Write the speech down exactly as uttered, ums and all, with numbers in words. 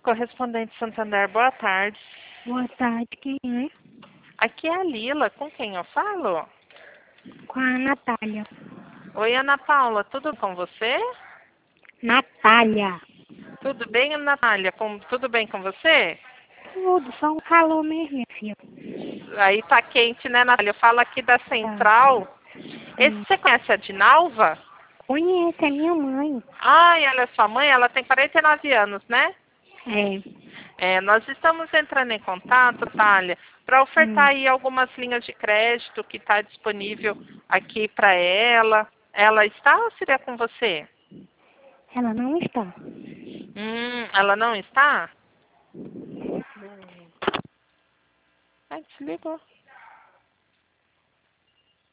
Correspondente Santander, boa tarde. Boa tarde, quem é? Aqui é a Lila, com quem eu falo? Com a Natália. Oi, Ana Paula, tudo com você? Natália. Tudo bem, Natália? Com, tudo bem com você? Tudo, só um calor mesmo, minha filha. Aí tá quente, né, Natália? Eu falo aqui da Central. Esse, Hum. você conhece a Dinalva? Conhece, é minha mãe. Ai, ela é sua mãe? Ela tem quarenta e nove anos, né? É. É, nós estamos entrando em contato, Natália, para ofertar Hum. aí algumas linhas de crédito que está disponível aqui para ela. Ela está ou seria com você? Ela não está. Hum, ela não está? Ai, desligou.